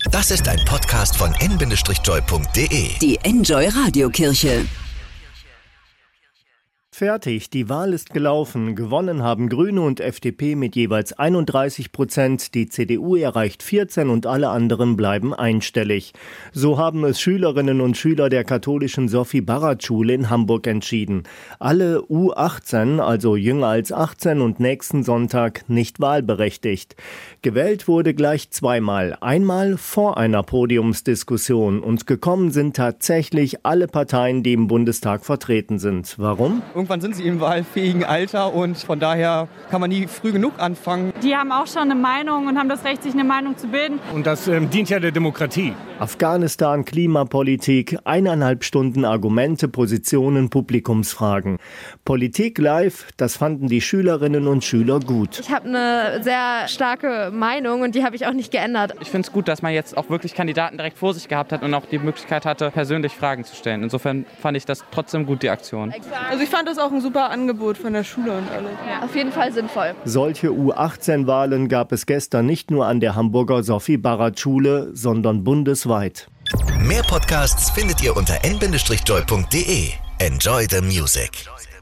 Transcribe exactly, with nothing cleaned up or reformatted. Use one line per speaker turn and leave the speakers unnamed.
Das ist ein Podcast von n Bindestrich joy punkt de.
Die Enjoy Radiokirche.
Fertig, die Wahl ist gelaufen. Gewonnen haben Grüne und F D P mit jeweils einunddreißig Prozent. Die C D U erreicht vierzehn und alle anderen bleiben einstellig. So haben es Schülerinnen und Schüler der katholischen Sophie-Barrat-Schule in Hamburg entschieden. Alle U achtzehn, also jünger als achtzehn und nächsten Sonntag nicht wahlberechtigt. Gewählt wurde gleich zweimal. Einmal vor einer Podiumsdiskussion. Und gekommen sind tatsächlich alle Parteien, die im Bundestag vertreten sind. Warum?
Irgendwann sind sie im wahlfähigen Alter und von daher kann man nie früh genug anfangen.
Die haben auch schon eine Meinung und haben das Recht, sich eine Meinung zu bilden.
Und das ähm, dient ja der Demokratie.
Afghanistan, Klimapolitik, eineinhalb Stunden Argumente, Positionen, Publikumsfragen. Politik live, das fanden die Schülerinnen und Schüler gut.
Ich habe eine sehr starke Meinung und die habe ich auch nicht geändert.
Ich finde es gut, dass man jetzt auch wirklich Kandidaten direkt vor sich gehabt hat und auch die Möglichkeit hatte, persönlich Fragen zu stellen. Insofern fand ich das trotzdem gut, die Aktion.
Also ich fand das auch ein super Angebot von der Schule und alles.
Ja, auf jeden Fall sinnvoll.
Solche U achtzehn Wahlen gab es gestern nicht nur an der Hamburger Sophie-Barrat-Schule, sondern bundesweit.
Mehr Podcasts findet ihr unter n Bindestrich joy punkt de. Enjoy the music.